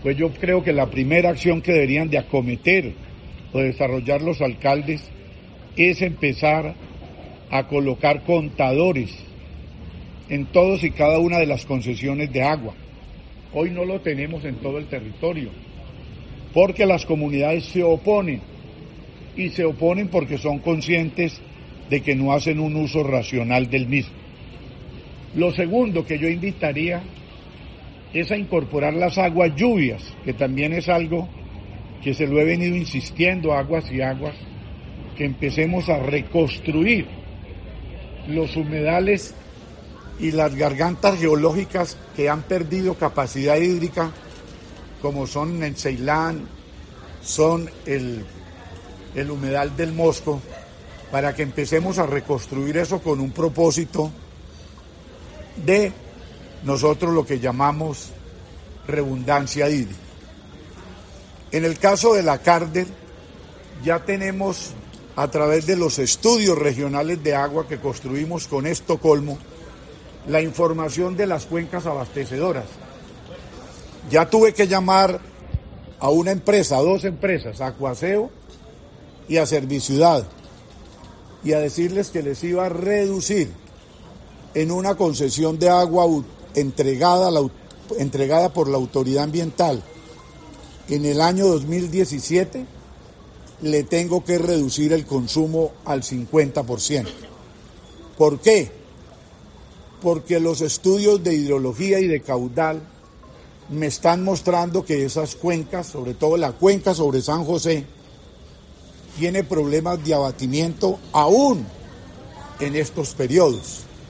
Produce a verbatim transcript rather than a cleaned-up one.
pues yo creo que la primera acción que deberían de acometer o desarrollar los alcaldes es empezar a colocar contadores en todos y cada una de las concesiones de agua. Hoy no lo tenemos en todo el territorio, porque las comunidades se oponen, y se oponen porque son conscientes de que no hacen un uso racional del mismo. Lo segundo que yo invitaría es a incorporar las aguas lluvias, que también es algo que se lo he venido insistiendo aguas y aguas, que empecemos a reconstruir los humedales y las gargantas geológicas que han perdido capacidad hídrica, como son en Ceilán, son el, el humedal del Mosco, para que empecemos a reconstruir eso con un propósito de nosotros lo que llamamos redundancia hídrica. En el caso de la Cárdenas, ya tenemos a través de los estudios regionales de agua que construimos con Estocolmo, la información de las cuencas abastecedoras. Ya tuve que llamar a una empresa, a dos empresas, a Acuaseo y a Serviciudad, y a decirles que les iba a reducir en una concesión de agua entregada, la, entregada por la autoridad ambiental en el año dos mil diecisiete, le tengo que reducir el consumo al cincuenta por ciento. ¿Por qué? Porque los estudios de hidrología y de caudal me están mostrando que esas cuencas, sobre todo la cuenca sobre San José, tiene problemas de abatimiento aún en estos periodos.